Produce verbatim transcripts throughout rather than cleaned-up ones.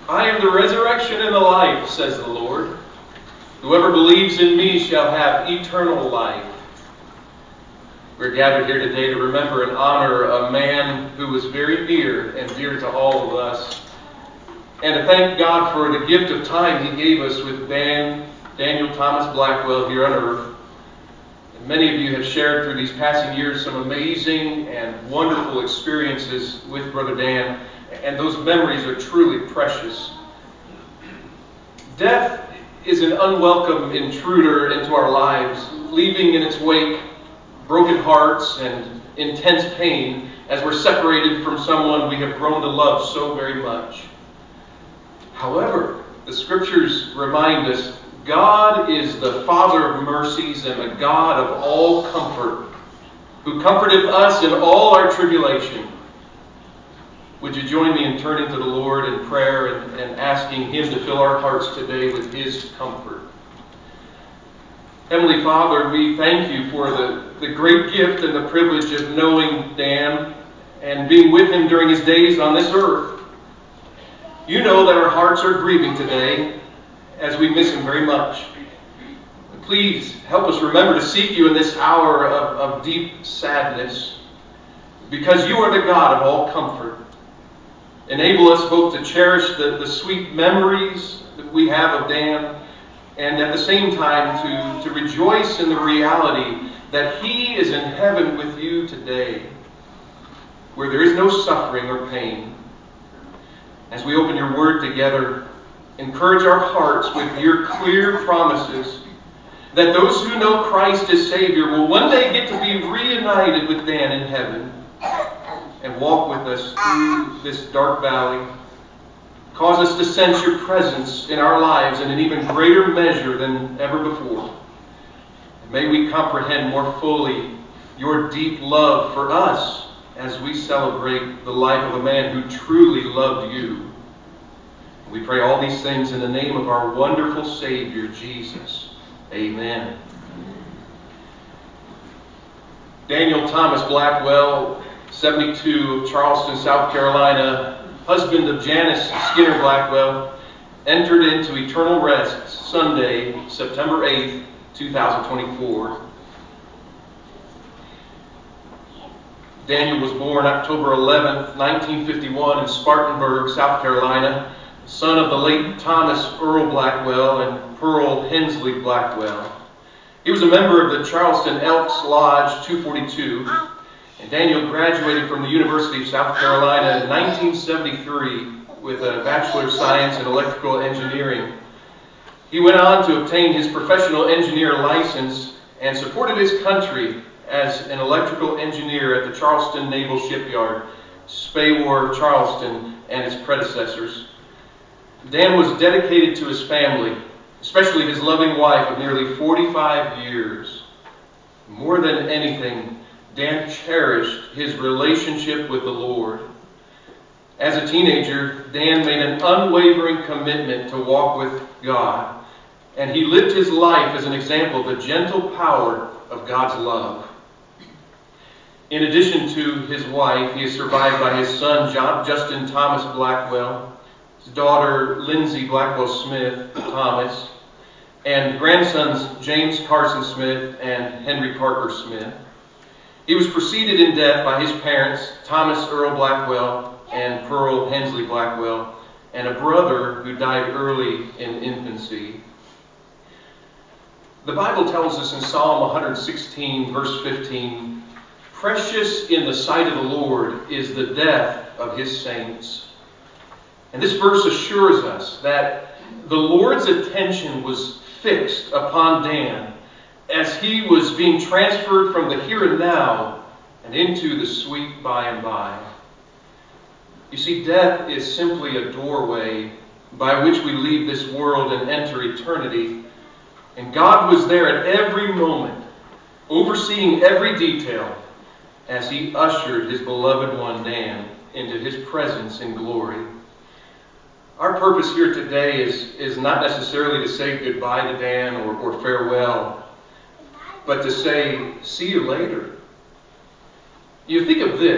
I am the resurrection and the life, says the Lord. Whoever believes in me shall have eternal life. We're gathered here today to remember and honor a man who was very dear and dear to all of us. And to thank God for the gift of time He gave us with Dan, Daniel Thomas Blackwell here on earth. And many of you have shared through these passing years some amazing and wonderful experiences with Brother Dan. And those memories are truly precious. Death is an unwelcome intruder into our lives, leaving in its wake broken hearts and intense pain as we're separated from someone we have grown to love so very much. However, the Scriptures remind us God is the Father of mercies and the God of all comfort, who comforteth us in all our tribulation. Would you join me in turning to the Lord in prayer and, and asking Him to fill our hearts today with His comfort? Heavenly Father, we thank You for the, the great gift and the privilege of knowing Dan and being with him during his days on this earth. You know that our hearts are grieving today as we miss him very much. Please help us remember to seek You in this hour of, of deep sadness, because You are the God of all comfort. Enable us both to cherish the, the sweet memories that we have of Dan, and at the same time to, to rejoice in the reality that He is in heaven with You today, where there is no suffering or pain. As we open Your Word together, encourage our hearts with Your clear promises that those who know Christ as Savior will one day get to be reunited with Dan in heaven and walk with us through this dark valley. Cause us to sense Your presence in our lives in an even greater measure than ever before. And may we comprehend more fully Your deep love for us as we celebrate the life of a man who truly loved You. We pray all these things in the name of our wonderful Savior, Jesus. Amen. Daniel Thomas Blackwell, seventy-two, of Charleston, South Carolina, husband of Janice Skinner Blackwell, entered into eternal rest Sunday, September eighth, two thousand twenty-four. Daniel was born October eleventh, nineteen fifty-one in Spartanburg, South Carolina, son of the late Thomas Earl Blackwell and Pearl Hensley Blackwell. He was a member of the Charleston Elks Lodge two forty-two. And Daniel graduated from the University of South Carolina in nineteen seventy-three with a Bachelor of Science in Electrical Engineering. He went on to obtain his professional engineer license and supported his country as an electrical engineer at the Charleston Naval Shipyard, Spey War, Charleston, and its predecessors. Dan was dedicated to his family, especially his loving wife of nearly forty-five years. More than anything, Dan cherished his relationship with the Lord. As a teenager, Dan made an unwavering commitment to walk with God, and he lived his life as an example of the gentle power of God's love. In addition to his wife, he is survived by his son, John, Justin Thomas Blackwell, his daughter, Lindsay Blackwell Smith Thomas, and grandsons, James Carson Smith and Henry Parker Smith. He was preceded in death by his parents, Thomas Earl Blackwell and Pearl Hensley Blackwell, and a brother who died early in infancy. The Bible tells us in Psalm one sixteen, verse fifteen, "Precious in the sight of the Lord is the death of His saints." And this verse assures us that the Lord's attention was fixed upon Dan as he was being transferred from the here and now and into the sweet by and by. You see, death is simply a doorway by which we leave this world and enter eternity. And God was there at every moment, overseeing every detail as He ushered His beloved one, Dan, into His presence in glory. Our purpose here today is, is not necessarily to say goodbye to Dan or, or farewell, but to say, see you later. You think of this.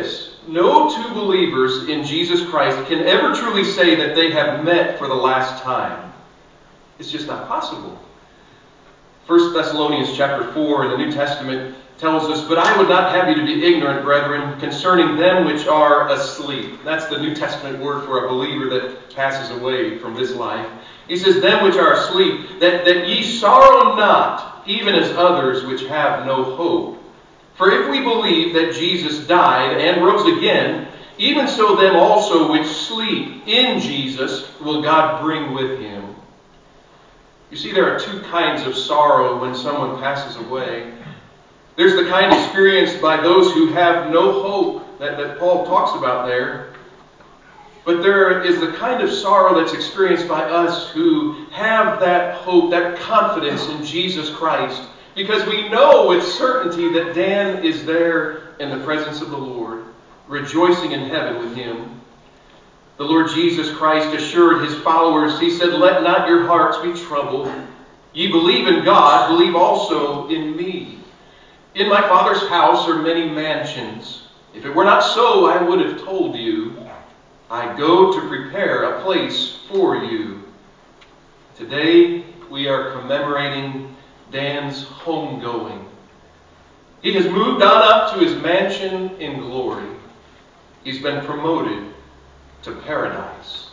no two believers in Jesus Christ can ever truly say that they have met for the last time. It's just not possible. First Thessalonians chapter four in the New Testament tells us, "But I would not have you to be ignorant, brethren, concerning them which are asleep." That's the New Testament word for a believer that passes away from this life. He says, "Them which are asleep, that, that ye sorrow not, even as others which have no hope. For if we believe that Jesus died and rose again, even so them also which sleep in Jesus will God bring with him." You see, there are two kinds of sorrow when someone passes away. There's the kind experienced by those who have no hope that, that Paul talks about there. But there is the kind of sorrow that's experienced by us who have that hope, that confidence in Jesus Christ. Because we know with certainty that Dan is there in the presence of the Lord, rejoicing in heaven with him. The Lord Jesus Christ assured his followers, he said, "Let not your hearts be troubled. Ye believe in God, believe also in me. In my Father's house are many mansions. If it were not so, I would have told you. I go to prepare a place for you." Today, we are commemorating Dan's homegoing. He has moved on up to his mansion in glory. He's been promoted to paradise.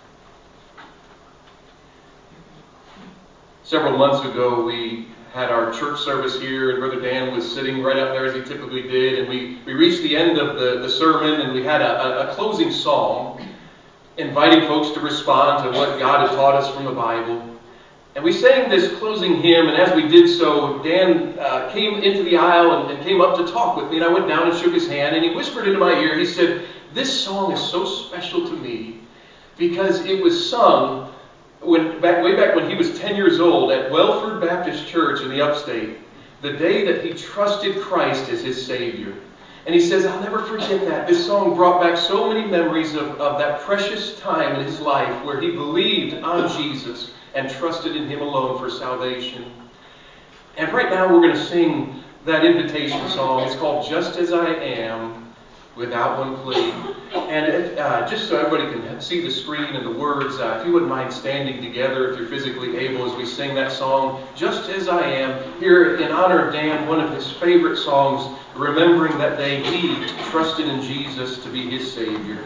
Several months ago, we had our church service here, and Brother Dan was sitting right up there as he typically did, and we, we reached the end of the, the sermon, and we had a, a, a closing song inviting folks to respond to what God had taught us from the Bible. And we sang this closing hymn, and as we did so, Dan uh, came into the aisle and, and came up to talk with me, and I went down and shook his hand, and he whispered into my ear, he said, "This song is so special to me because it was sung when back way back when he was ten years old at Welford Baptist Church in the upstate, the day that he trusted Christ as his Savior." And he says, "I'll never forget that. This song brought back so many memories of, of that precious time in his life where he believed on Jesus and trusted in him alone for salvation." And right now we're going to sing that invitation song. It's called "Just As I Am," without one plea. And it, uh, just so everybody can see the screen and the words, uh, if you wouldn't mind standing together if you're physically able as we sing that song, "Just As I Am," here in honor of Dan, one of his favorite songs, remembering that day he trusted in Jesus to be his Savior.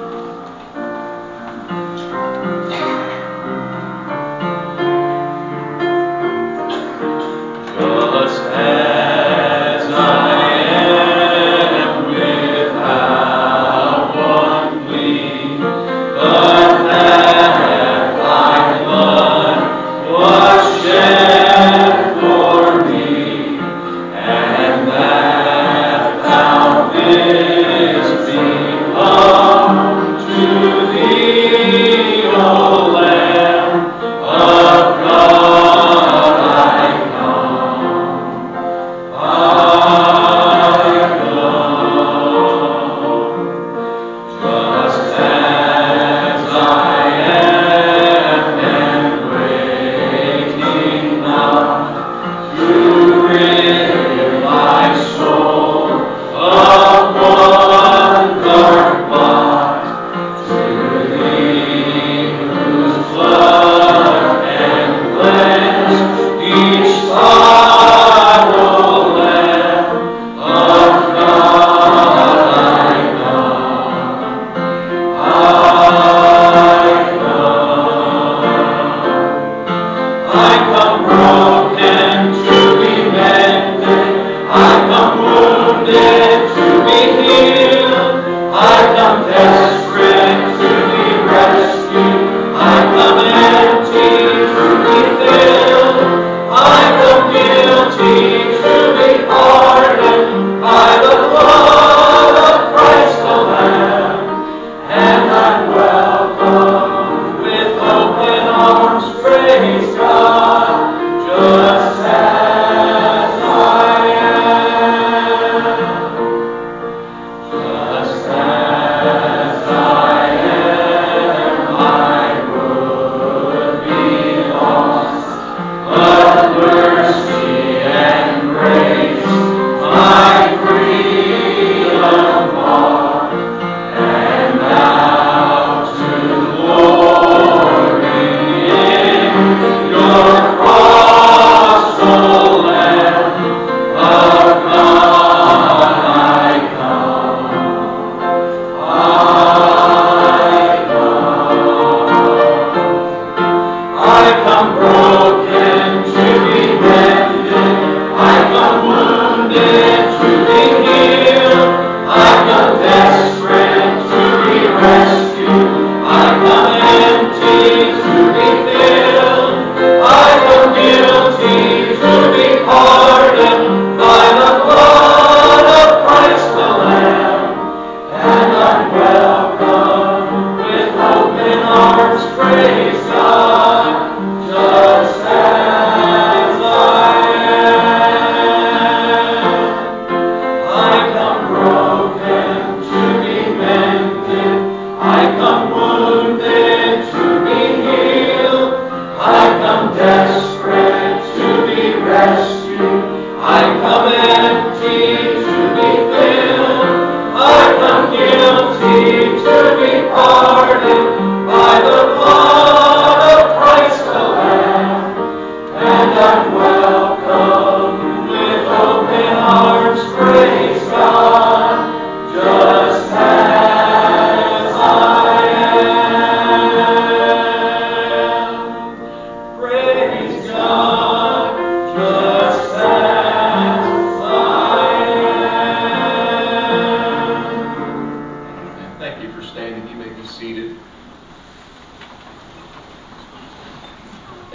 Just as I am without one plea, but that thy blood was shed for me, and that thou didst belong to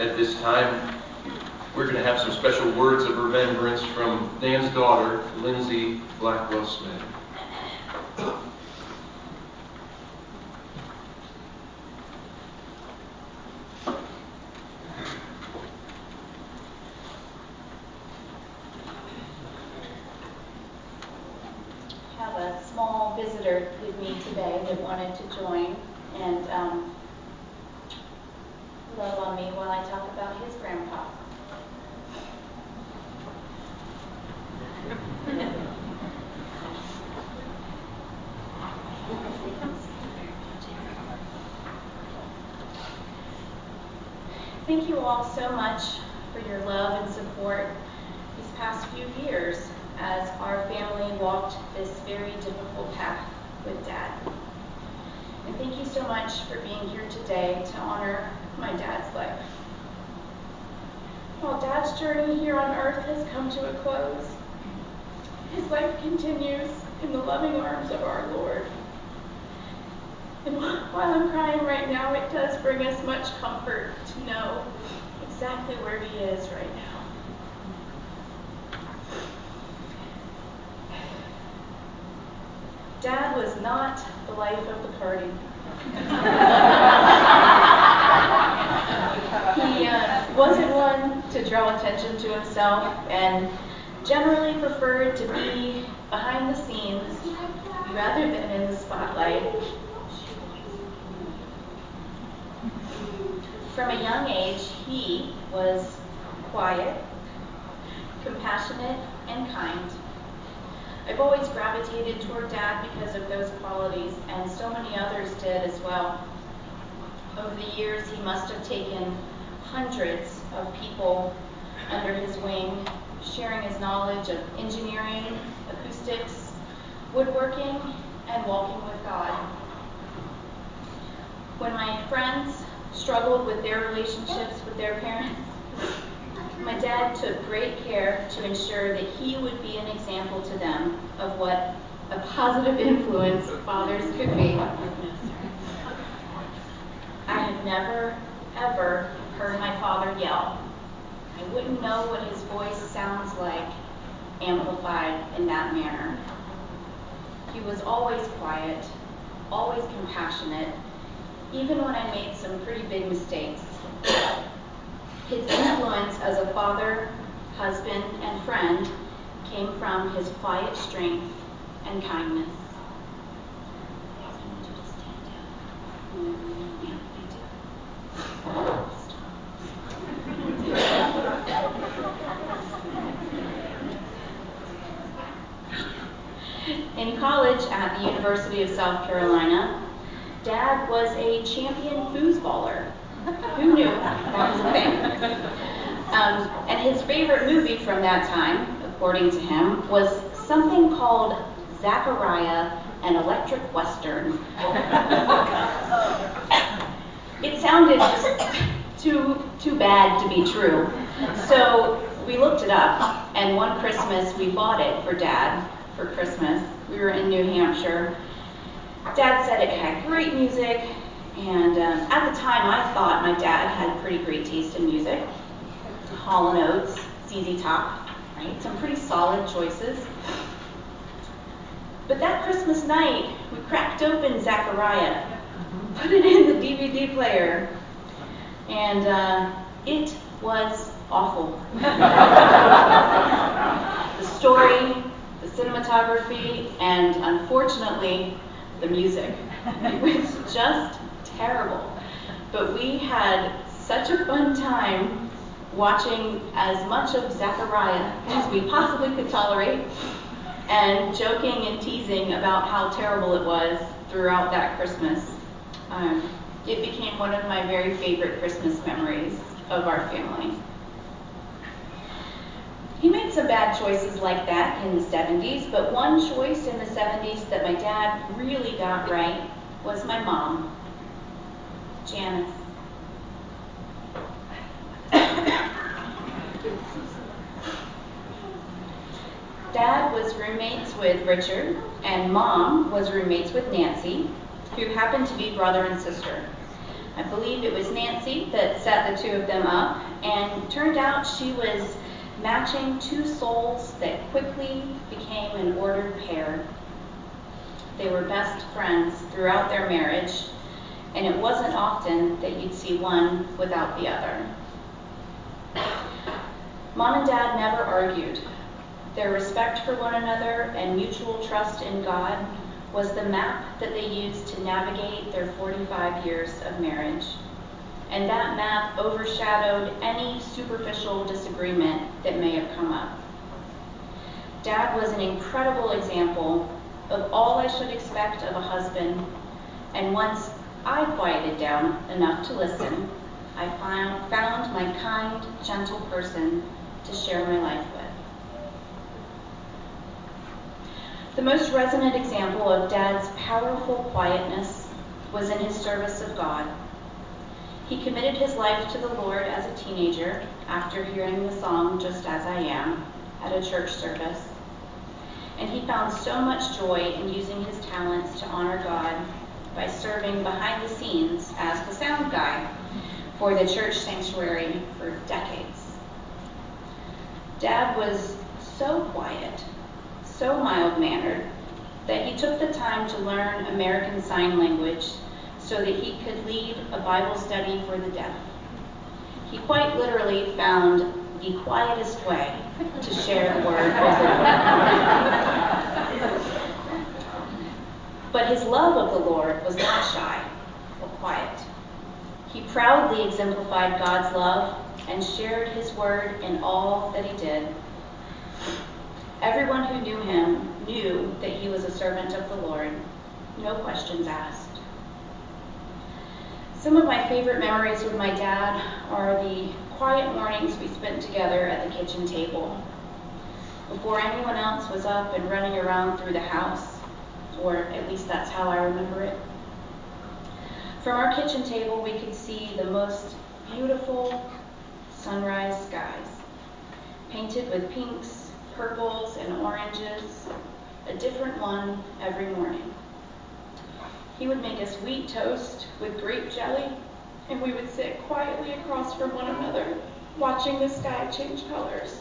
at this time, we're going to have some special words of remembrance from Dan's daughter, Lindsay Blackwell Smith. Have a small visitor with me today that wanted to join and um, love on me while I talk about his grandpa. Thank you all so much for your love and support these past few years as our family walked this very difficult path with Dad. And thank you so much for being here today to honor my dad's life. While Dad's journey here on earth has come to a close, his life continues in the loving arms of our Lord. And while I'm crying right now, it does bring us much comfort to know exactly where he is right now. Dad was not the life of the party. He uh, wasn't one to draw attention to himself and generally preferred to be behind the scenes rather than in the spotlight. From a young age, he was quiet, compassionate, and kind. I've always gravitated toward Dad because of those qualities, and so many others did as well. Over the years, he must have taken hundreds of people under his wing, sharing his knowledge of engineering, acoustics, woodworking, and walking with God. When my friends struggled with their relationships with their parents, my dad took great care to ensure that he would be an example to them of what a positive influence fathers could be. I have never, ever heard my father yell. I wouldn't know what his voice sounds like amplified in that manner. He was always quiet, always compassionate, even when I made some pretty big mistakes. His influence as a father, husband, and friend came from his quiet strength and kindness. In college at the University of South Carolina, Dad was a champion foosballer. Who knew that was a thing? Um, and his favorite movie from that time, according to him, was something called Zachariah, an Electric Western. It sounded just too, too bad to be true. So we looked it up, and one Christmas we bought it for Dad for Christmas. We were in New Hampshire. Dad said it had great music, and um, at the time I thought my dad had pretty great taste in music. Hall and Oates, Z Z Top, right? Some pretty solid choices. But that Christmas night, we cracked open Zachariah, put it in the D V D player, and uh, it was awful. The story, the cinematography, and unfortunately, the music. It was just terrible. But we had such a fun time watching as much of Zachariah as we possibly could tolerate, and joking and teasing about how terrible it was throughout that Christmas. Um, it became one of my very favorite Christmas memories of our family. He made some bad choices like that in the seventies, but one choice in the seventies that my dad really got right was my mom, Janice. Dad was roommates with Richard, and Mom was roommates with Nancy, who happened to be brother and sister. I believe it was Nancy that set the two of them up, and turned out she was matching two souls that quickly became an ordered pair. They were best friends throughout their marriage, and it wasn't often that you'd see one without the other. Mom and Dad never argued. Their respect for one another and mutual trust in God was the map that they used to navigate their forty-five years of marriage. And that map overshadowed any superficial disagreement that may have come up. Dad was an incredible example of all I should expect of a husband, and once I quieted down enough to listen, I found, found my kind, gentle person to share my life with. The most resonant example of Dad's powerful quietness was in his service of God. He committed his life to the Lord as a teenager after hearing the song Just As I Am at a church service. And he found so much joy in using his talents to honor God by serving behind the scenes as the sound guy for the church sanctuary for decades. Dad was so quiet, so mild-mannered, that he took the time to learn American Sign Language so that he could lead a Bible study for the deaf. He quite literally found the quietest way to share the word. But his love of the Lord was not shy or quiet. He proudly exemplified God's love and shared his word in all that he did. Everyone who knew him knew that he was a servant of the Lord, no questions asked. Some of my favorite memories with my dad are the quiet mornings we spent together at the kitchen table, before anyone else was up and running around through the house, or at least that's how I remember it. From our kitchen table, we could see the most beautiful sunrise skies, painted with pinks, purples, and oranges, a different one every morning. He would make us wheat toast with grape jelly, and we would sit quietly across from one another, watching the sky change colors.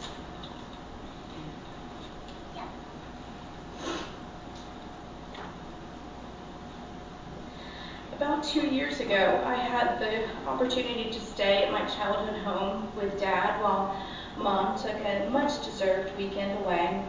About two years ago, I had the opportunity to stay at my childhood home with Dad while Mom took a much-deserved weekend away.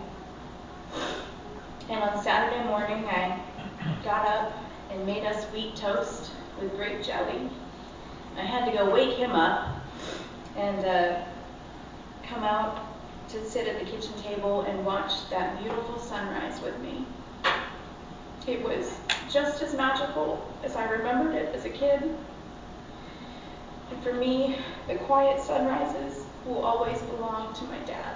And on Saturday morning, I got up and made us wheat toast with grape jelly. I had to go wake him up and uh, come out to sit at the kitchen table and watch that beautiful sunrise with me. It was just as magical as I remembered it as a kid. And for me, the quiet sunrises will always belong to my dad.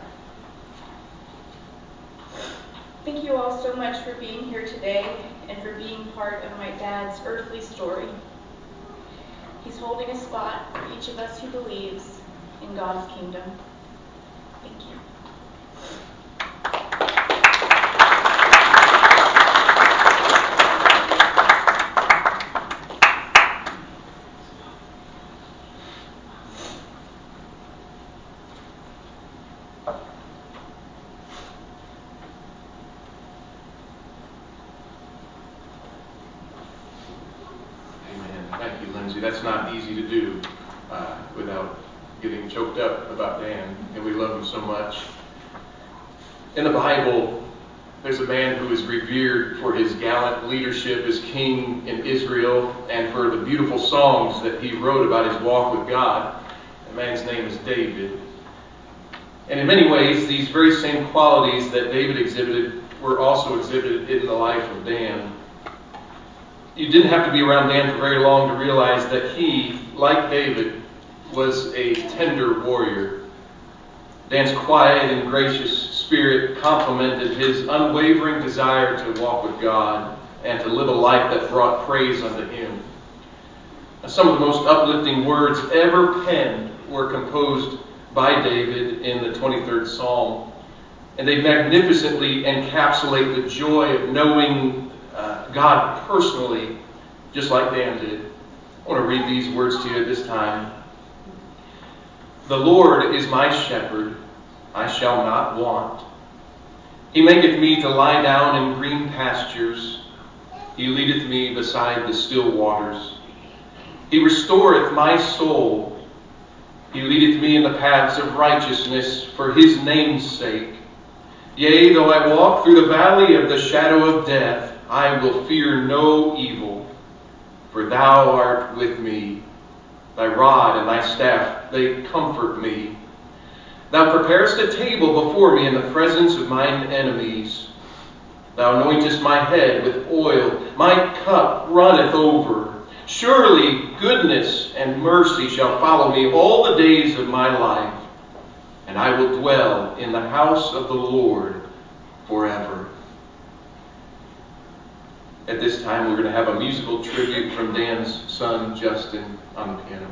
Thank you all so much for being here today and for being part of my dad's earthly story. He's holding a spot for each of us who believes in God's kingdom. Thank you. Thank you, Lindsay. That's not easy to do uh, without getting choked up about Dan, and we love him so much. In the Bible, there's a man who is revered for his gallant leadership as king in Israel and for the beautiful songs that he wrote about his walk with God. The man's name is David. And in many ways, these very same qualities that David exhibited were also exhibited in the life of Dan. You didn't have to be around Dan for very long to realize that he, like David, was a tender warrior. Dan's quiet and gracious spirit complemented his unwavering desire to walk with God and to live a life that brought praise unto him. Some of the most uplifting words ever penned were composed by David in the twenty-third Psalm. And they magnificently encapsulate the joy of knowing uh, God personally, just like Dan did. I want to read these words to you at this time. The Lord is my shepherd, I shall not want. He maketh me to lie down in green pastures. He leadeth me beside the still waters. He restoreth my soul. He leadeth me in the paths of righteousness for his name's sake. Yea, though I walk through the valley of the shadow of death, I will fear no evil, for thou art with me. Thy rod and thy staff, they comfort me. Thou preparest a table before me in the presence of mine enemies. Thou anointest my head with oil. My cup runneth over. Surely goodness and mercy shall follow me all the days of my life, and I will dwell in the house of the Lord forever. At this time, we're going to have a musical tribute from Dan's son, Justin, on the piano.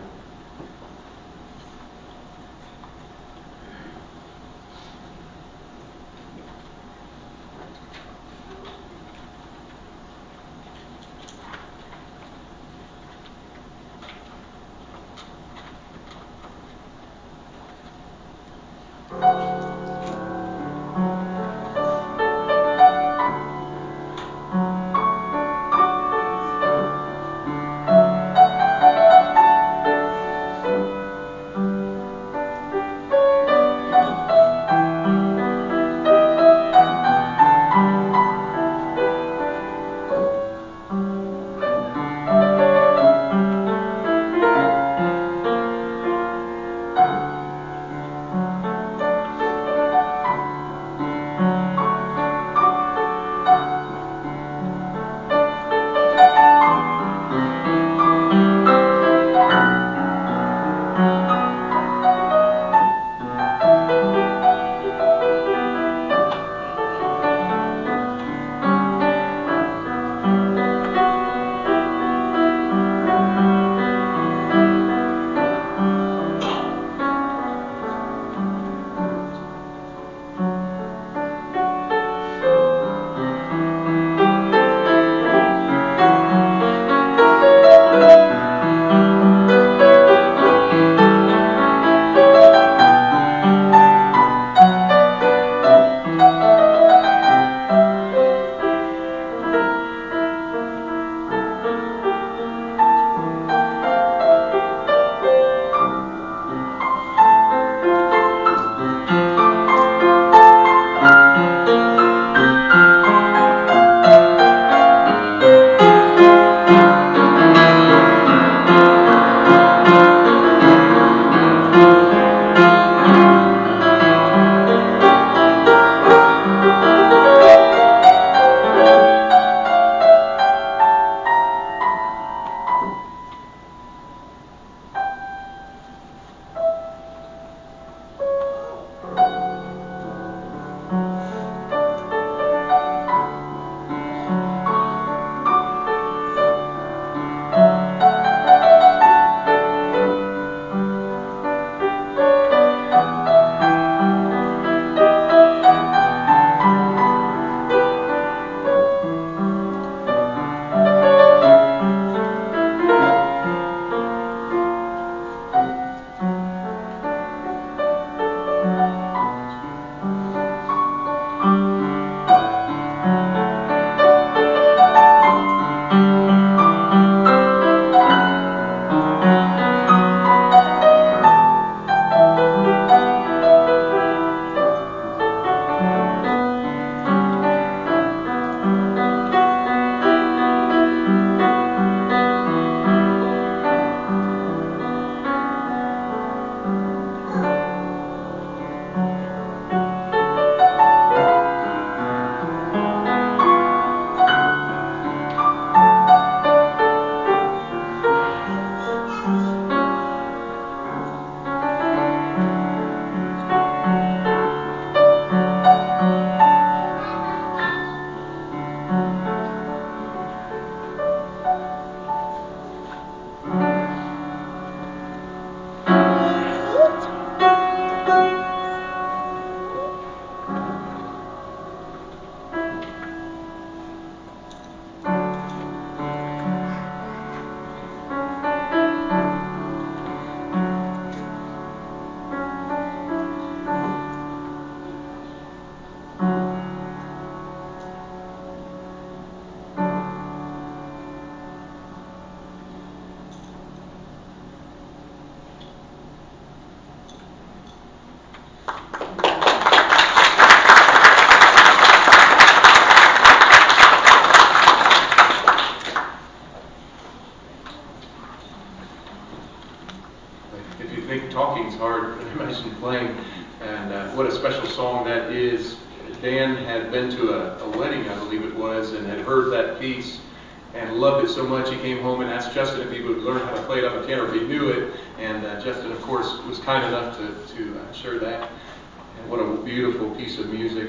you think talking's hard, imagine playing. And uh, what a special song that is. Dan had been to a, a wedding, I believe it was, and had heard that piece and loved it so much he came home and asked Justin if he would learn how to play it on the piano if he knew it. And uh, Justin, of course, was kind enough to, to uh, share that. And what a beautiful piece of music.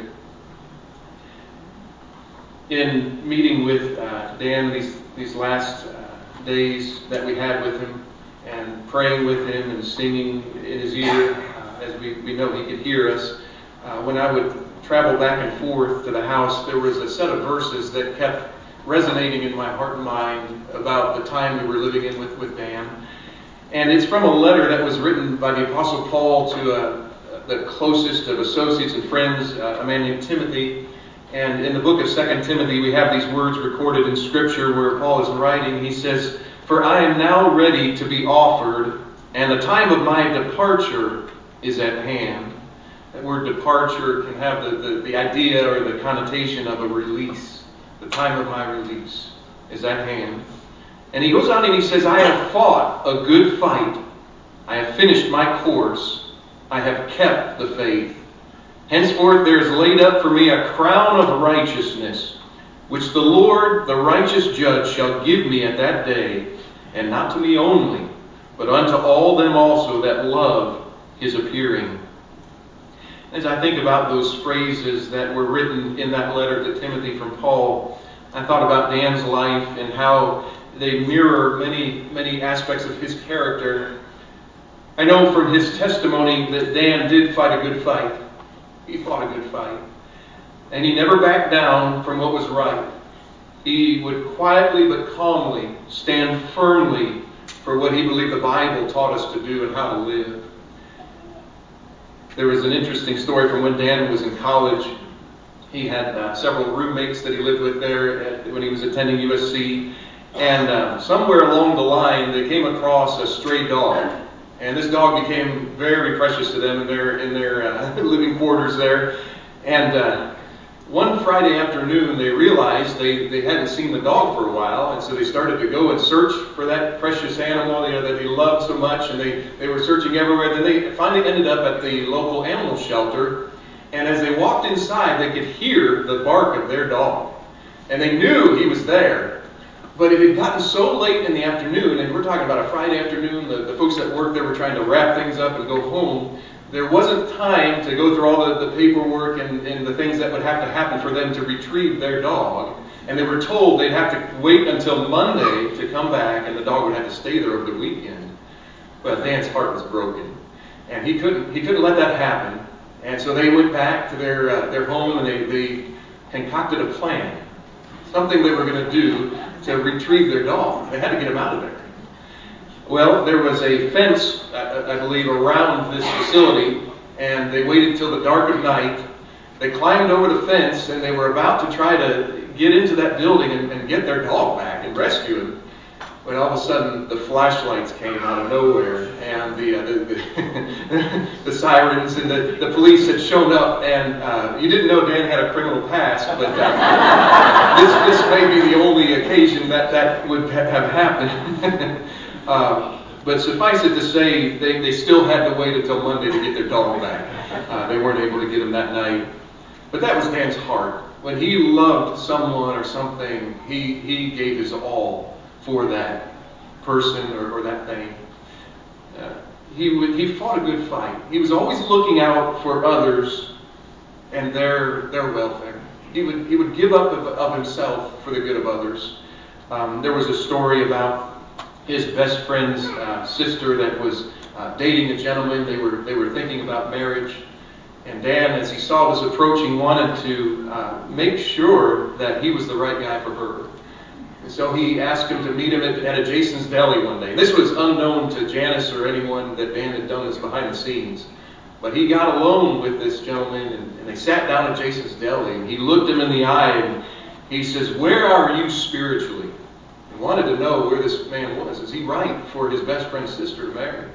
In meeting with uh, Dan these, these last uh, days that we had with him, and praying with him and singing in his ear, uh, as we, we know he could hear us, uh, when I would travel back and forth to the house, there was a set of verses that kept resonating in my heart and mind about the time we were living in with, with Dan. And it's from a letter that was written by the Apostle Paul to uh, the closest of associates and friends, uh, a man named Timothy. And in the book of Second Timothy, we have these words recorded in Scripture where Paul is writing. He says, "For I am now ready to be offered, and the time of my departure is at hand." That word departure can have the, the, the idea or the connotation of a release. The time of my release is at hand. And he goes on and he says, "I have fought a good fight. I have finished my course. I have kept the faith. Henceforth there is laid up for me a crown of righteousness, which the Lord, the righteous judge, shall give me at that day, and not to me only, but unto all them also that love his appearing." As I think about those phrases that were written in that letter to Timothy from Paul, I thought about Dan's life and how they mirror many, many aspects of his character. I know from his testimony that Dan did fight a good fight. He fought a good fight. And he never backed down from what was right. He would quietly but calmly stand firmly for what he believed the Bible taught us to do and how to live. There was an interesting story from when Dan was in college. He had uh, several roommates that he lived with there at, when he was attending U S C. And uh, somewhere along the line, they came across a stray dog. And this dog became very precious to them in their in their uh, living quarters there. And uh, one Friday afternoon, they realized they, they hadn't seen the dog for a while, and so they started to go and search for that precious animal, you know, that they loved so much. And they, they were searching everywhere. Then they finally ended up at the local animal shelter. And as they walked inside, they could hear the bark of their dog, and they knew he was there. But it had gotten so late in the afternoon, and we're talking about a Friday afternoon, the, the folks that worked there were trying to wrap things up and go home. There wasn't time to go through all the, the paperwork and, and the things that would have to happen for them to retrieve their dog. And they were told they'd have to wait until Monday to come back, and the dog would have to stay there over the weekend. Well, Dan's heart was broken, and he couldn't he couldn't let that happen. And so they went back to their uh, their home, and they, they concocted a plan, something they were going to do to retrieve their dog. They had to get him out of there. Well, there was a fence, I, I believe, around this facility, and they waited till the dark of night. They climbed over the fence, and they were about to try to get into that building and, and get their dog back and rescue him. When all of a sudden the flashlights came out of nowhere, and the uh, the, the, the sirens and the, the police had shown up, and uh, you didn't know Dan had a criminal past, but uh, this this may be the only occasion that that would ha- have happened. uh, but suffice it to say, they, they still had to wait until Monday to get their dog back. Uh, they weren't able to get him that night. But that was Dan's heart. When he loved someone or something, he, he gave his all for that person or, or that thing. Uh, he would, he fought a good fight. He was always looking out for others and their their welfare. He would he would give up of, of himself for the good of others. Um, there was a story about his best friend's uh, sister that was uh, dating a gentleman. They were they were thinking about marriage. And Dan, as he saw this approaching, wanted to uh, make sure that he was the right guy for her. And so he asked him to meet him at, at a Jason's Deli one day. This was unknown to Janice or anyone that Dan had done this behind the scenes. But he got alone with this gentleman, and, and they sat down at Jason's Deli. And he looked him in the eye, and he says, "Where are you spiritually?" He wanted to know where this man was. Is he right for his best friend's sister to marry?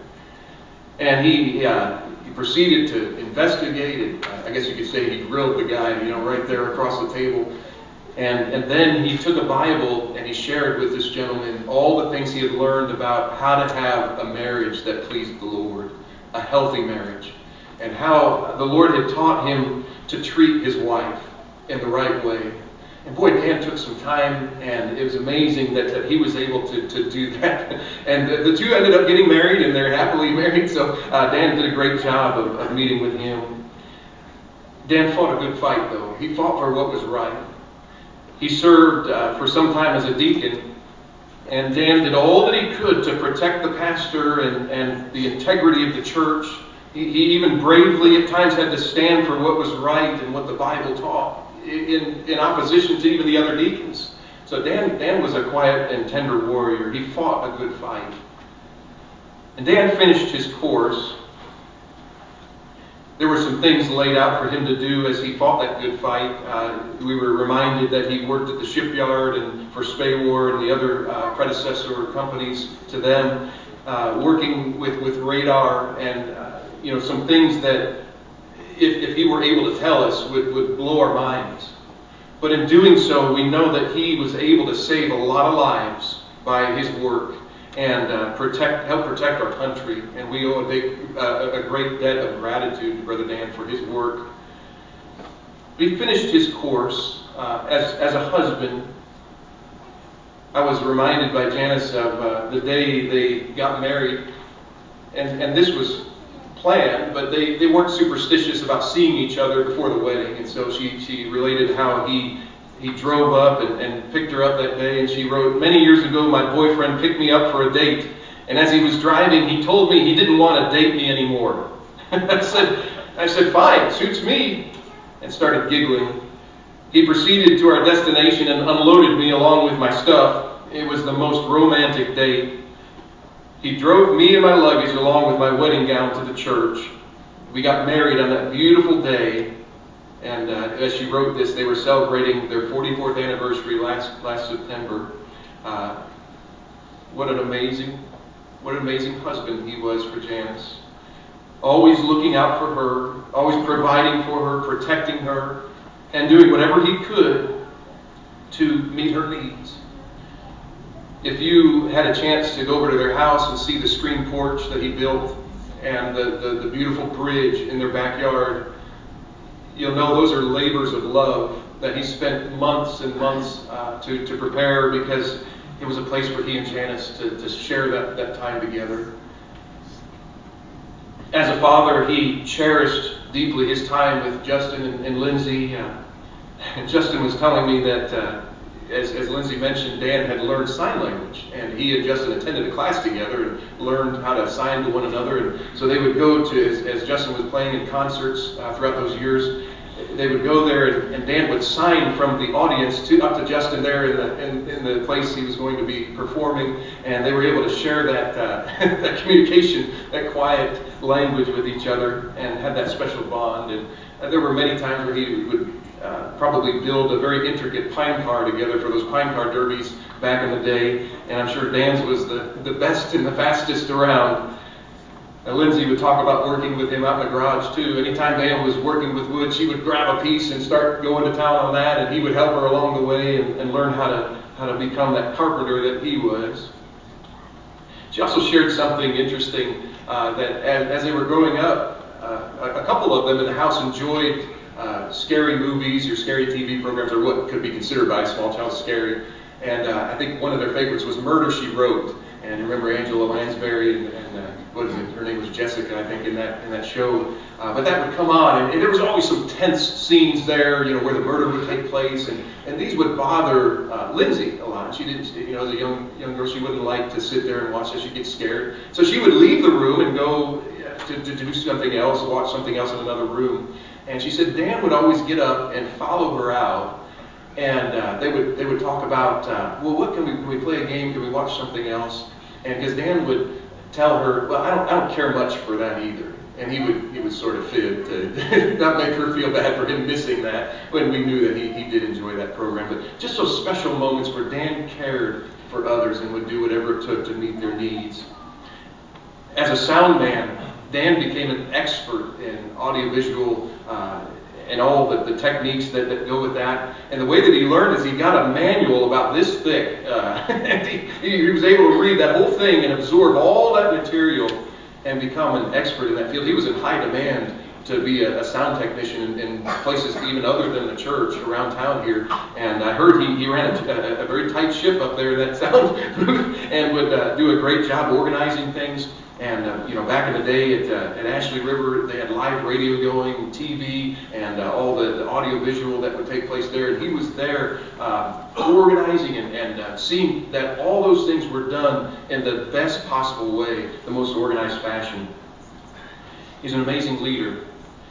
And he, uh, he proceeded to investigate. And, uh, I guess you could say he grilled the guy, you know, right there across the table. And, and then he took a Bible and he shared with this gentleman all the things he had learned about how to have a marriage that pleased the Lord, a healthy marriage, and how the Lord had taught him to treat his wife in the right way. And boy, Dan took some time, and it was amazing that, that he was able to, to do that. And the, the two ended up getting married, and they're happily married, so uh, Dan did a great job of, of meeting with him. Dan fought a good fight, though. He fought for what was right. He served uh, for some time as a deacon, and Dan did all that he could to protect the pastor and, and the integrity of the church. He, he even bravely at times had to stand for what was right and what the Bible taught in, in opposition to even the other deacons. So Dan, Dan was a quiet and tender warrior. He fought a good fight. And Dan finished his course. There were some things laid out for him to do as he fought that good fight. Uh, we were reminded that he worked at the shipyard and for Spay-War and the other uh, predecessor companies to them, uh, working with, with radar and uh, you know some things that, if, if he were able to tell us, would, would blow our minds. But in doing so, we know that he was able to save a lot of lives by his work and uh, protect, help protect our country. And we owe a, big, uh, a great debt of gratitude to Brother Dan for his work. He finished his course uh, as, as a husband. I was reminded by Janice of uh, the day they got married. And, and this was planned, but they, they weren't superstitious about seeing each other before the wedding. And so she, she related how he He drove up and, and picked her up that day, and she wrote, "Many years ago, my boyfriend picked me up for a date, and as he was driving, he told me he didn't want to date me anymore." I said, I said, "Fine, suits me," and started giggling. He proceeded to our destination and unloaded me along with my stuff. It was the most romantic date. He drove me and my luggage along with my wedding gown to the church. We got married on that beautiful day. And uh, as she wrote this, they were celebrating their forty-fourth anniversary last last September. Uh, what an amazing, what an amazing husband he was for Janice. Always looking out for her, always providing for her, protecting her, and doing whatever he could to meet her needs. If you had a chance to go over to their house and see the screen porch that he built and the, the, the beautiful bridge in their backyard, you'll know those are labors of love that he spent months and months uh, to, to prepare, because it was a place for he and Janice to, to share that, that time together. As a father, he cherished deeply his time with Justin and, and Lindsay. Uh, and Justin was telling me that, uh, as, as Lindsay mentioned, Dan had learned sign language, and he and Justin attended a class together and learned how to sign to one another. And so they would go to, as, as Justin was playing in concerts uh, throughout those years, they would go there, and, and Dan would sign from the audience to up to Justin there in the in, in the place he was going to be performing, and they were able to share that uh, that communication, that quiet language with each other, and had that special bond. And uh, there were many times where he would uh, probably build a very intricate pine car together for those pine car derbies back in the day, and I'm sure Dan's was the, the best and the fastest around. Now, Lindsay would talk about working with him out in the garage too. Anytime Dan was working with wood, she would grab a piece and start going to town on that, and he would help her along the way and, and learn how to how to become that carpenter that he was. She also shared something interesting uh, that as, as they were growing up, uh, a, a couple of them in the house enjoyed uh, scary movies or scary T V programs, or what could be considered by a small child scary. And uh, I think one of their favorites was Murder, She Wrote. And remember Angela Lansbury and, and uh, what is it? Her name was Jessica, I think, in that in that show. Uh, but that would come on, and, and there was always some tense scenes there, you know, where the murder would take place, and, and these would bother uh, Lindsay a lot. She didn't, you know, as a young young girl, she wouldn't like to sit there and watch that. She'd get scared, so she would leave the room and go to, to, to do something else, watch something else in another room. And she said Dan would always get up and follow her out. And uh, they would they would talk about, uh, well, what can we can we play a game? Can we watch something else? And because Dan would tell her, well, I don't I don't care much for that either. And he would he would sort of fib to not make her feel bad for him missing that, when we knew that he, he did enjoy that program. But just those special moments where Dan cared for others and would do whatever it took to meet their needs. As a sound man, Dan became an expert in audiovisual uh, and all the, the techniques that, that go with that. And the way that he learned is he got a manual about this thick. Uh, and he, he was able to read that whole thing and absorb all that material and become an expert in that field. He was in high demand to be a, a sound technician in, in places even other than the church around town here. And I heard he, he ran a, a, a very tight ship up there in that sound booth and would uh, do a great job organizing things. And, uh, you know, back in the day at, uh, at Ashley River, they had live radio going, T V, and uh, all the, the audio-visual that would take place there. And he was there uh, organizing and, and uh, seeing that all those things were done in the best possible way, the most organized fashion. He's an amazing leader.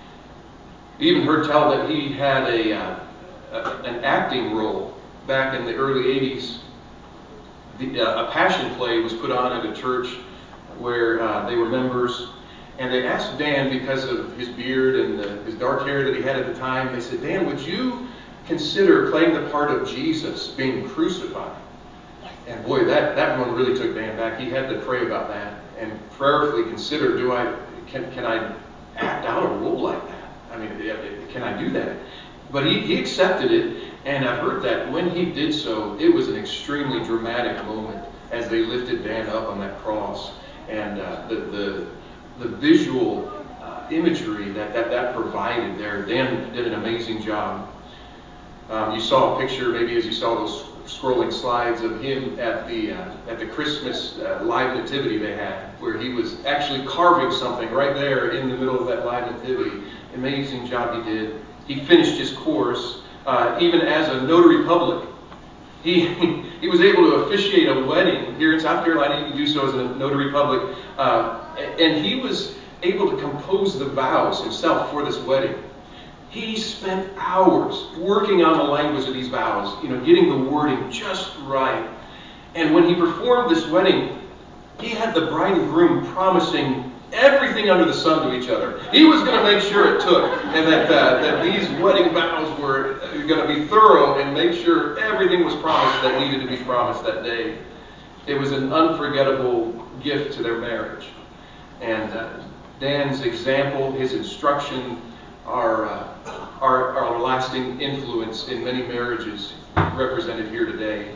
You even heard tell that he had a, uh, a an acting role back in the early eighties. The, uh, a passion play was put on at a church where uh, they were members, and they asked Dan, because of his beard and the, his dark hair that he had at the time, they said, Dan, would you consider playing the part of Jesus being crucified? And boy, that, that one really took Dan back. He had to pray about that and prayerfully consider, do I can, can I act out a role like that? I mean, can I do that? But he, he accepted it, and I've heard that when he did so, it was an extremely dramatic moment as they lifted Dan up on that cross. And uh, the, the the visual uh, imagery that, that that provided there, Dan did an amazing job. Um, you saw a picture, maybe as you saw those scrolling slides, of him at the uh, at the Christmas uh, live nativity they had, where he was actually carving something right there in the middle of that live nativity. Amazing job he did. He finished his course uh, even as a notary public. He he was able to officiate a wedding here in South Carolina. He could do so as a notary public. Uh, and he was able to compose the vows himself for this wedding. He spent hours working on the language of these vows, you know, getting the wording just right. And when he performed this wedding, he had the bride and groom promising everything under the sun to each other. He was going to make sure it took, and that uh, that these wedding vows were going to be thorough and make sure everything was promised that needed to be promised that day. It was an unforgettable gift to their marriage. And uh, Dan's example, his instruction, are, uh, are are a lasting influence in many marriages represented here today.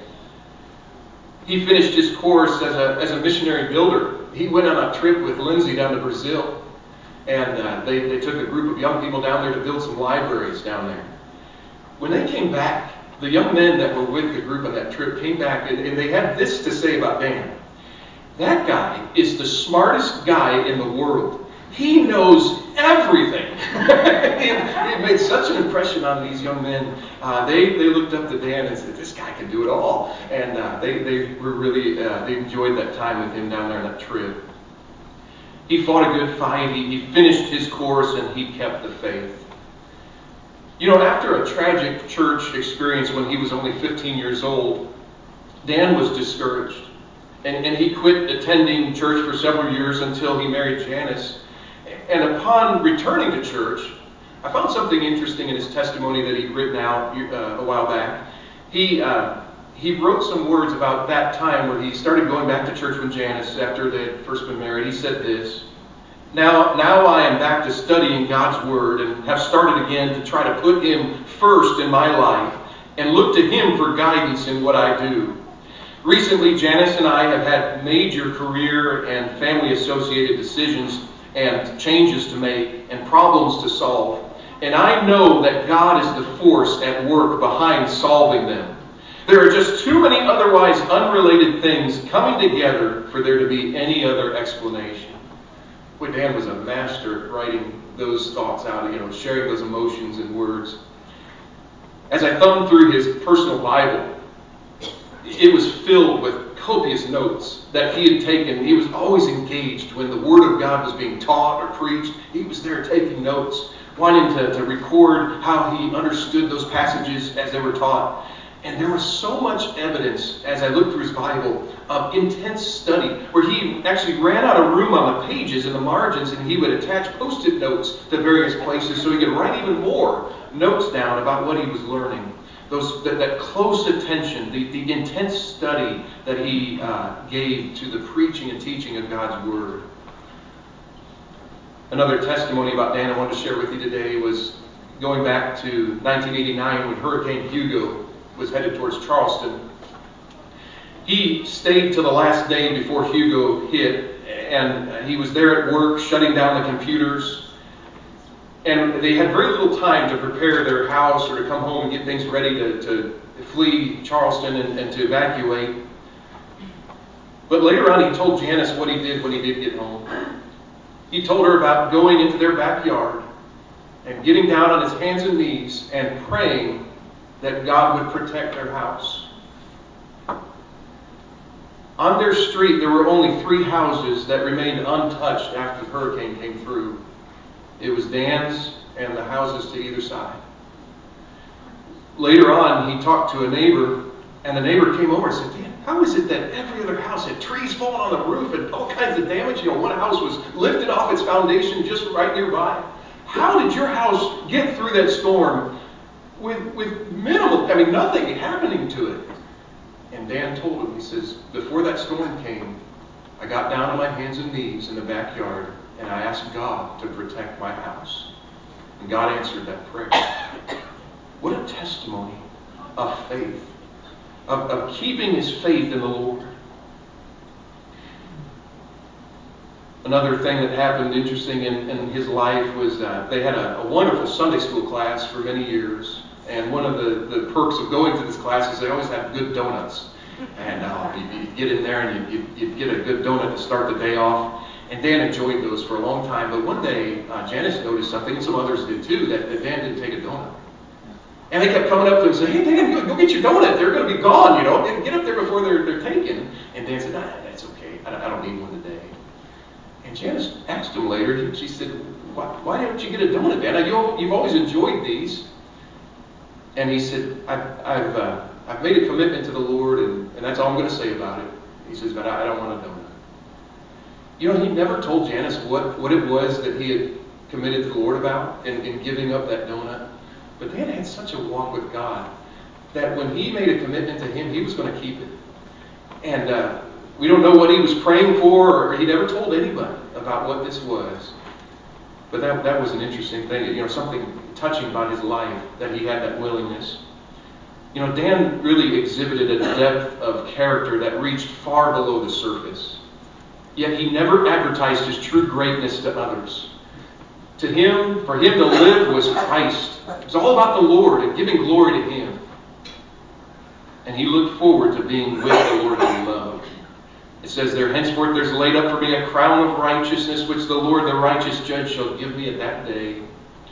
He finished his course as a as a missionary builder. He went on a trip with Lindsay down to Brazil, and uh, they, they took a group of young people down there to build some libraries down there. When they came back, the young men that were with the group on that trip came back, and, and they had this to say about Dan. That guy is the smartest guy in the world. He knows everything. he, he made such an impression on these young men. Uh, they they looked up to Dan and said, "This guy can do it all." And uh, they they were really uh, they enjoyed that time with him down there on that trip. He fought a good fight. He, he finished his course, and he kept the faith. You know, after a tragic church experience when he was only fifteen years old, Dan was discouraged, and and he quit attending church for several years until he married Janice. And upon returning to church, I found something interesting in his testimony that he'd written out uh, a while back. He uh, he wrote some words about that time where he started going back to church with Janice after they had first been married. He said this: Now, now I am back to studying God's Word and have started again to try to put Him first in my life and look to Him for guidance in what I do. Recently, Janice and I have had major career and family-associated decisions and changes to make and problems to solve. And I know that God is the force at work behind solving them. There are just too many otherwise unrelated things coming together for there to be any other explanation. Boy, Dan was a master at writing those thoughts out, you know, sharing those emotions in words. As I thumbed through his personal Bible, it was filled with copious notes that he had taken. He was always engaged when the Word of God was being taught or preached. He was there taking notes, wanting to, to record how he understood those passages as they were taught. And there was so much evidence, as I looked through his Bible, of intense study, where he actually ran out of room on the pages and the margins, and he would attach post-it notes to various places so he could write even more notes down about what he was learning. Those, that, that close attention, the, the intense study that he uh, gave to the preaching and teaching of God's Word. Another testimony about Dan I wanted to share with you today was going back to nineteen eighty-nine when Hurricane Hugo was headed towards Charleston. He stayed till the last day before Hugo hit, and he was there at work shutting down the computers. And they had very little time to prepare their house or to come home and get things ready to, to flee Charleston and, and to evacuate. But later on he told Janice what he did when he did get home. He told her about going into their backyard and getting down on his hands and knees and praying that God would protect their house. On their street, there were only three houses that remained untouched after the hurricane came through. It was Dan's and the houses to either side. Later on, he talked to a neighbor, and the neighbor came over and said, Dan, how is it that every other house had trees falling on the roof and all kinds of damage? You know, one house was lifted off its foundation just right nearby. How did your house get through that storm with, with minimal, I mean, nothing happening to it? And Dan told him, he says, before that storm came, I got down on my hands and knees in the backyard and I asked God to protect my house. And God answered that prayer. What a testimony of faith, of, of keeping his faith in the Lord. Another thing that happened interesting in, in his life was uh, they had a, a wonderful Sunday school class for many years. And one of the, the perks of going to this class is they always have good donuts. And uh, you, you get in there and you, you, you get a good donut to start the day off. And Dan enjoyed those for a long time. But one day, uh, Janice noticed something, and some others did too, that, that Dan didn't take a donut. And they kept coming up to him and saying, hey, Dan, go, go get your donut. They're going to be gone, you know. Get up there before they're, they're taken. And Dan said, nah, that's okay. I don't, I don't need one today. And Janice asked him later, she said, why, why don't you get a donut, Dan? You, you've always enjoyed these. And he said, I've, I've, uh, I've made a commitment to the Lord, and, and that's all I'm going to say about it. He says, but I, I don't want a donut. You know, he never told Janice what, what it was that he had committed to the Lord about in, in giving up that donut. But Dan had such a walk with God that when he made a commitment to him, he was going to keep it. And uh, we don't know what he was praying for, or he never told anybody about what this was. But that, that was an interesting thing, you know, something touching about his life, that he had that willingness. You know, Dan really exhibited a depth of character that reached far below the surface. Yet he never advertised his true greatness to others. To him, for him to live was Christ. It was all about the Lord and giving glory to him. And he looked forward to being with the Lord that he loved. It says there, henceforth there's laid up for me a crown of righteousness, which the Lord, the righteous judge, shall give me at that day.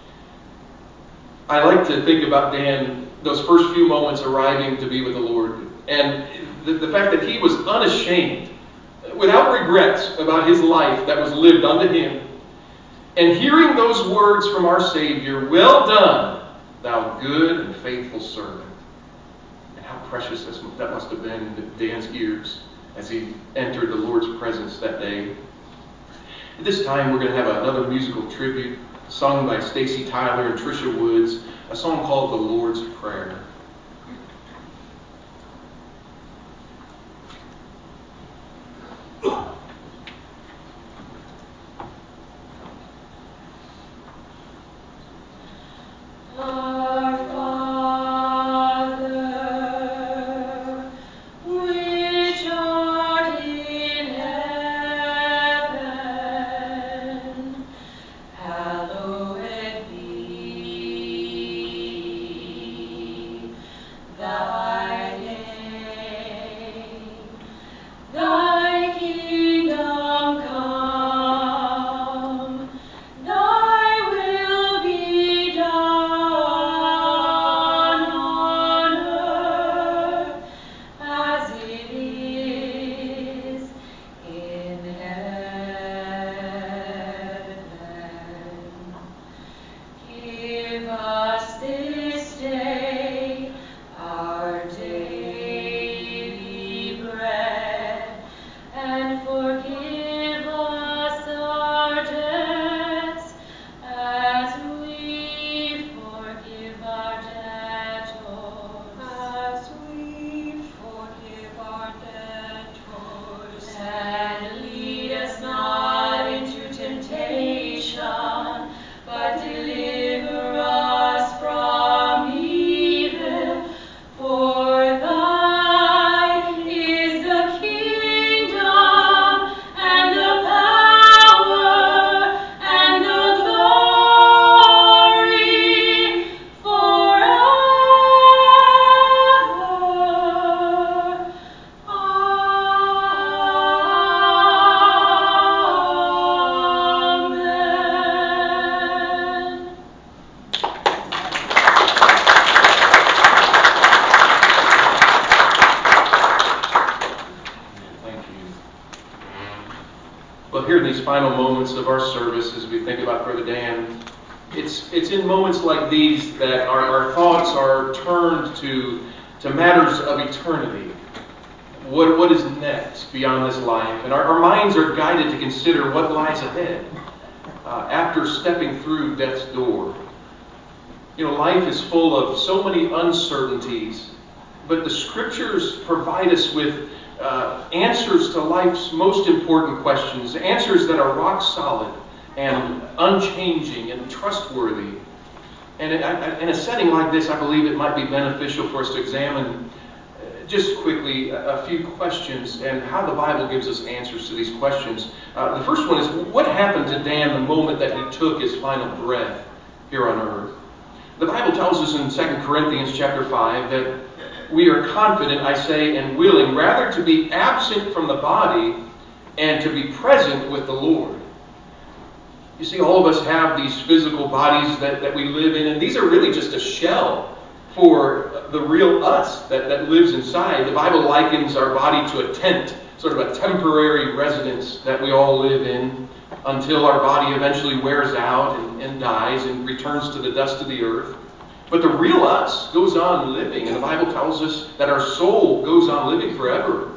I like to think about Dan, those first few moments arriving to be with the Lord. And the, the fact that he was unashamed, without regrets about his life that was lived unto him. And hearing those words from our Savior, well done, thou good and faithful servant. And how precious that must have been in Dan's ears as he entered the Lord's presence that day. At this time, we're going to have another musical tribute sung by Stacy Tyler and Trisha Woods, a song called The Lord's Prayer. Hallowed be final moments of our service as we think about Brother Dan, it's it's in moments like these that our, our thoughts are turned to to matters of eternity. What what is next beyond this life? And our, our minds are guided to consider what lies ahead uh, after stepping through death's door. You know, life is full of so many uncertainties, but the Scriptures provide us with uh, answers to life's most important questions, answers that are rock solid and unchanging and trustworthy. And in a setting like this, I believe it might be beneficial for us to examine just quickly a few questions and how the Bible gives us answers to these questions. Uh, the first one is, what happened to Dan the moment that he took his final breath here on earth? The Bible tells us in Second Corinthians chapter five that we are confident, I say, and willing rather to be absent from the body and to be present with the Lord. You see, all of us have these physical bodies that, that we live in, and these are really just a shell for the real us that, that lives inside. The Bible likens our body to a tent, sort of a temporary residence that we all live in until our body eventually wears out and, and dies and returns to the dust of the earth. But the real us goes on living, and the Bible tells us that our soul goes on living forever.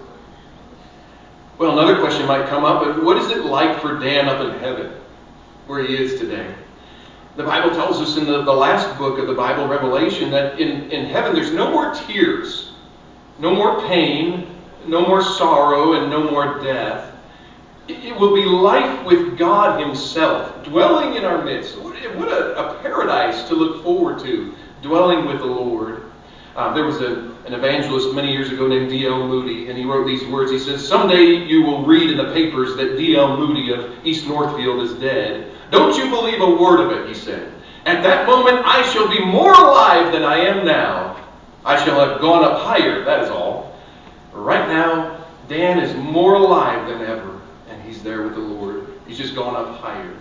Well, another question might come up, what is it like for Dan up in heaven, where he is today? The Bible tells us in the, the last book of the Bible, Revelation, that in, in heaven there's no more tears, no more pain, no more sorrow, and no more death. It, it will be life with God Himself, dwelling in our midst. What, what a, a paradise to look forward to, dwelling with the Lord. Uh, there was a, an evangelist many years ago named D L Moody, and he wrote these words. He says, "Someday you will read in the papers that D L Moody of East Northfield is dead. Don't you believe a word of it," he said. "At that moment I shall be more alive than I am now. I shall have gone up higher, that is all. Right now, Dan is more alive than ever, and he's there with the Lord. He's just gone up higher."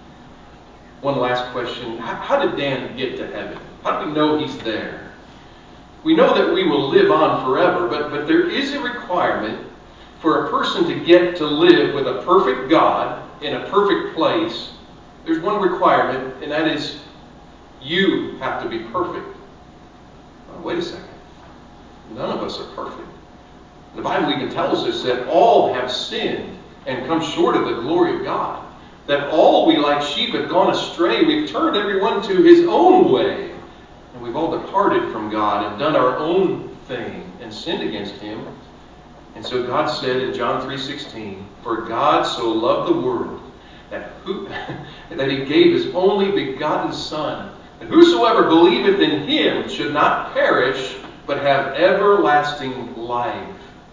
One last question. How, how did Dan get to heaven? How do we know he's there? We know that we will live on forever, but, but there is a requirement for a person to get to live with a perfect God in a perfect place. There's one requirement, and that is you have to be perfect. Well, wait a second. None of us are perfect. The Bible even tells us that all have sinned and come short of the glory of God. That all we like sheep have gone astray. We've turned everyone to his own way. And we've all departed from God and done our own thing and sinned against Him. And so God said in John three sixteen, "For God so loved the world that who that He gave His only begotten Son, that whosoever believeth in Him should not perish, but have everlasting life."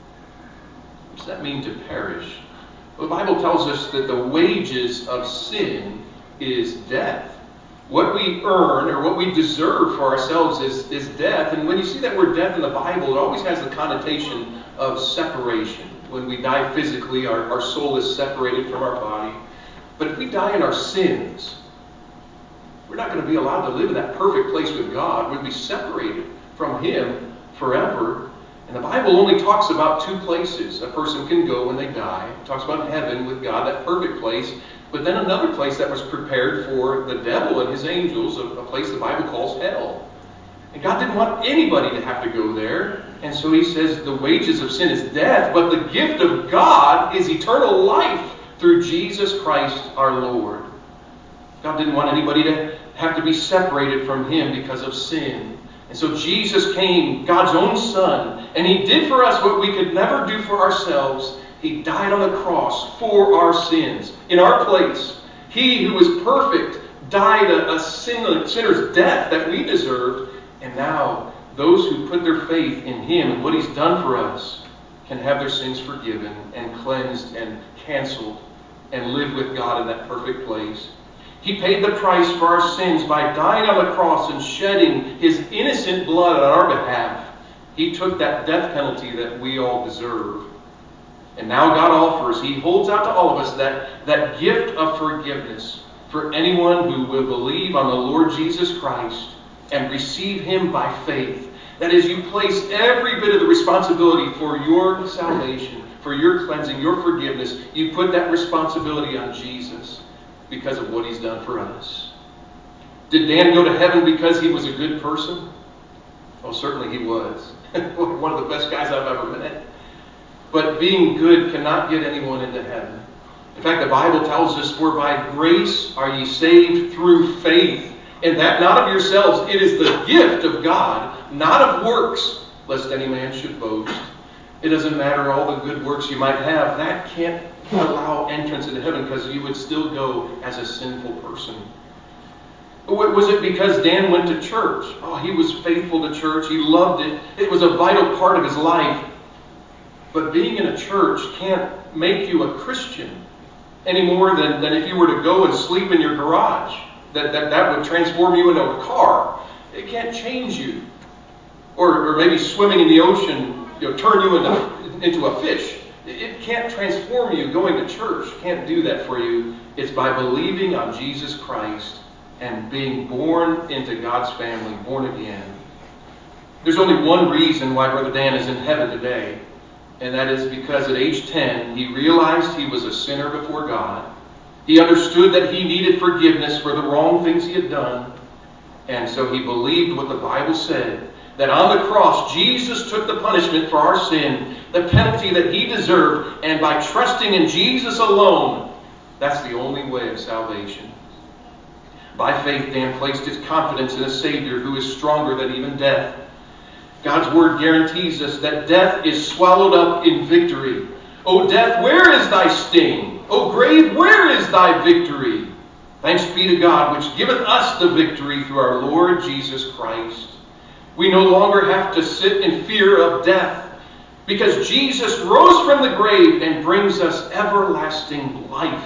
What does that mean, to perish? Well, the Bible tells us that the wages of sin is death. What we earn or what we deserve for ourselves is, is death. And when you see that word death in the Bible, it always has the connotation of separation. When we die physically, our, our soul is separated from our body. But if we die in our sins, we're not going to be allowed to live in that perfect place with God. We'll be separated from Him forever. And the Bible only talks about two places a person can go when they die. It talks about heaven with God, that perfect place. But then another place that was prepared for the devil and his angels, a, a place the Bible calls hell. And God didn't want anybody to have to go there. And so He says the wages of sin is death, but the gift of God is eternal life through Jesus Christ our Lord. God didn't want anybody to have to be separated from Him because of sin. And so Jesus came, God's own Son, and He did for us what we could never do for ourselves. He died on the cross for our sins, in our place. He who was perfect died a, a sin, sinner's death that we deserved. And now those who put their faith in Him and what He's done for us can have their sins forgiven and cleansed and canceled and live with God in that perfect place. He paid the price for our sins by dying on the cross and shedding His innocent blood on our behalf. He took that death penalty that we all deserve. And now God offers, He holds out to all of us that, that gift of forgiveness for anyone who will believe on the Lord Jesus Christ and receive Him by faith. That is, you place every bit of the responsibility for your salvation, for your cleansing, your forgiveness. You put that responsibility on Jesus because of what he's done for us. Did Dan go to heaven because he was a good person? Oh, certainly he was. One of the best guys I've ever met. But being good cannot get anyone into heaven. In fact, the Bible tells us, for by grace are ye saved through faith. And that not of yourselves, it is the gift of God, not of works, lest any man should boast. It doesn't matter all the good works you might have. That can't allow entrance into heaven because you would still go as a sinful person. Was it because Dan went to church? Oh, he was faithful to church. He loved it. It was a vital part of his life. But being in a church can't make you a Christian any more than, than if you were to go and sleep in your garage. That, that, that would transform you into a car. It can't change you. Or, or maybe swimming in the ocean, you know, turn you into, into a fish. It can't transform you. Going to church can't do that for you. It's by believing on Jesus Christ and being born into God's family, born again. There's only one reason why Brother Dan is in heaven today, and that is because at age ten, he realized he was a sinner before God. He understood that he needed forgiveness for the wrong things he had done, and so he believed what the Bible said, that on the cross, Jesus took the punishment for our sin, the penalty that he deserved, and by trusting in Jesus alone, that's the only way of salvation. By faith, Dan placed his confidence in a Savior who is stronger than even death. God's Word guarantees us that death is swallowed up in victory. O death, where is thy sting? O grave, where is thy victory? Thanks be to God, which giveth us the victory through our Lord Jesus Christ. We no longer have to sit in fear of death, because Jesus rose from the grave and brings us everlasting life.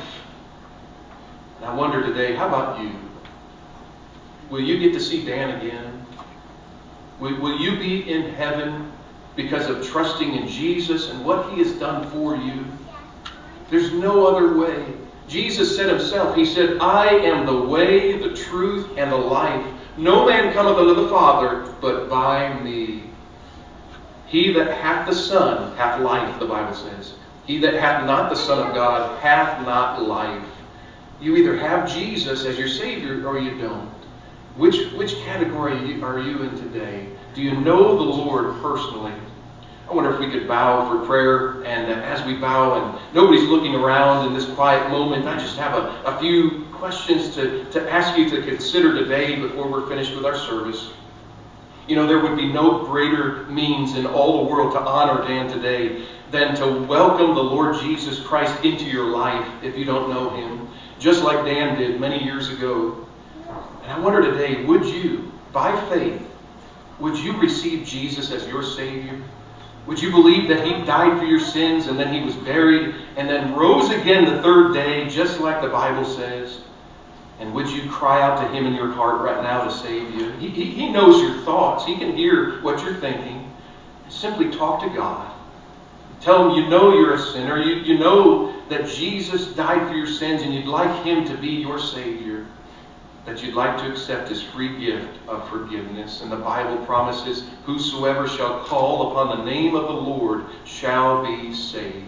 And I wonder today, how about you? Will you get to see Dan again? Will, will you be in heaven because of trusting in Jesus and what he has done for you? There's no other way. Jesus said himself, he said, I am the way, the truth, and the life. No man cometh unto the Father but by me. He that hath the Son hath life, the Bible says. He that hath not the Son of God hath not life. You either have Jesus as your Savior or you don't. Which, which category are you in today? Do you know the Lord personally? I wonder if we could bow for prayer, and uh, as we bow and nobody's looking around in this quiet moment, I just have a, a few questions to, to ask you to consider today before we're finished with our service. You know, there would be no greater means in all the world to honor Dan today than to welcome the Lord Jesus Christ into your life if you don't know him, just like Dan did many years ago. And I wonder today, would you, by faith, would you receive Jesus as your Savior? Would you believe that he died for your sins and then he was buried and then rose again the third day, just like the Bible says? And would you cry out to him in your heart right now to save you? He, he, he knows your thoughts. He can hear what you're thinking. Simply talk to God. Tell him you know you're a sinner. You, you know that Jesus died for your sins and you'd like him to be your Savior. That you'd like to accept his free gift of forgiveness. And the Bible promises, whosoever shall call upon the name of the Lord shall be saved.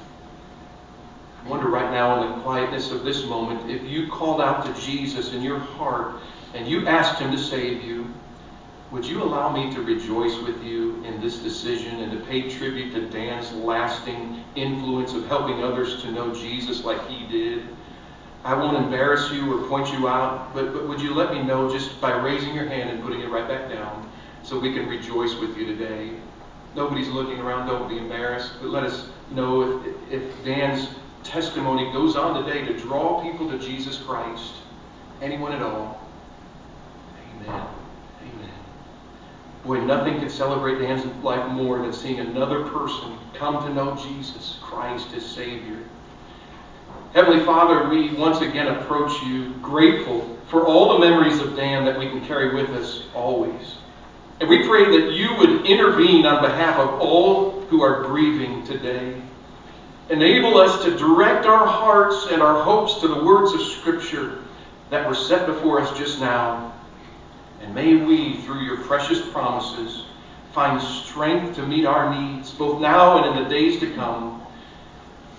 I wonder right now in the quietness of this moment, if you called out to Jesus in your heart and you asked him to save you, would you allow me to rejoice with you in this decision and to pay tribute to Dan's lasting influence of helping others to know Jesus like he did? I won't embarrass you or point you out, but, but would you let me know just by raising your hand and putting it right back down so we can rejoice with you today? Nobody's looking around, don't be embarrassed, but let us know if, if Dan's testimony goes on today to draw people to Jesus Christ. Anyone at all? Amen. Amen. Boy, nothing can celebrate Dan's life more than seeing another person come to know Jesus Christ as Savior. Heavenly Father, we once again approach you grateful for all the memories of Dan that we can carry with us always. And we pray that you would intervene on behalf of all who are grieving today. Enable us to direct our hearts and our hopes to the words of Scripture that were set before us just now. And may we, through your precious promises, find strength to meet our needs, both now and in the days to come.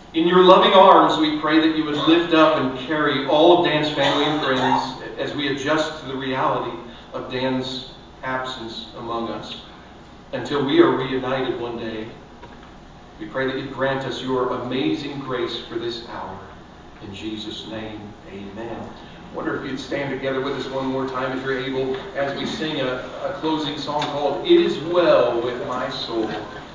In your loving arms, we pray that you would lift up and carry all of Dan's family and friends as we adjust to the reality of Dan's absence among us until we are reunited one day. We pray that you grant us your amazing grace for this hour. In Jesus' name, amen. I wonder if you'd stand together with us one more time if you're able as we sing a, a closing song called It Is Well With My Soul.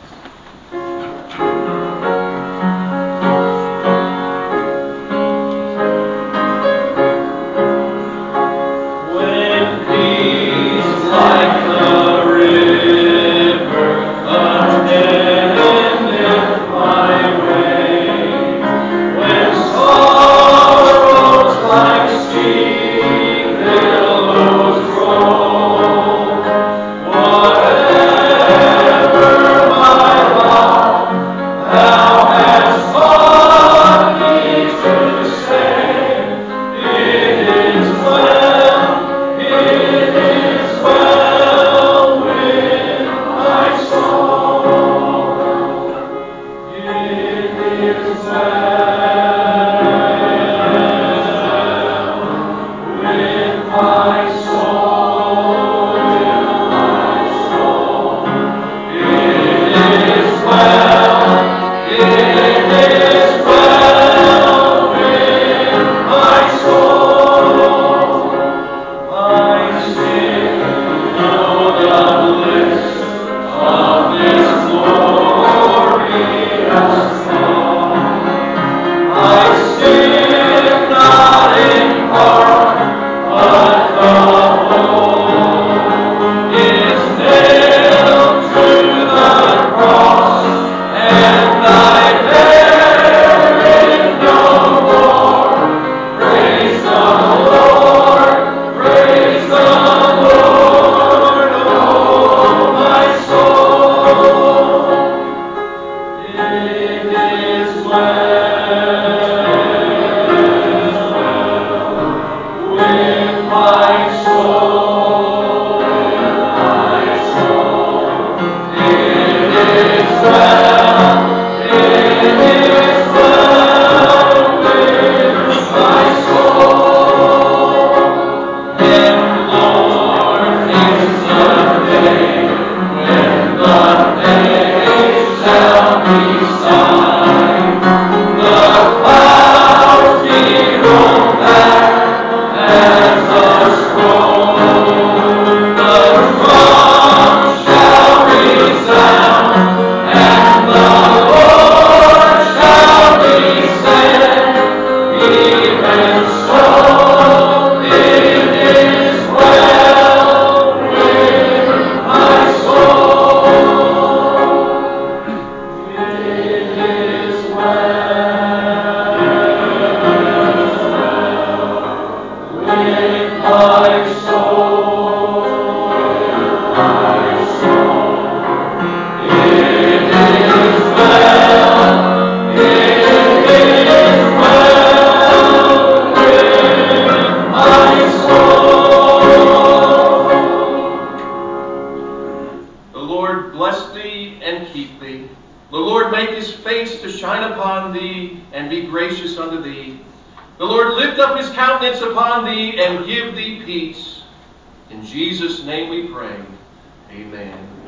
The Lord lift up his countenance upon thee and give thee peace. In Jesus' name we pray. Amen.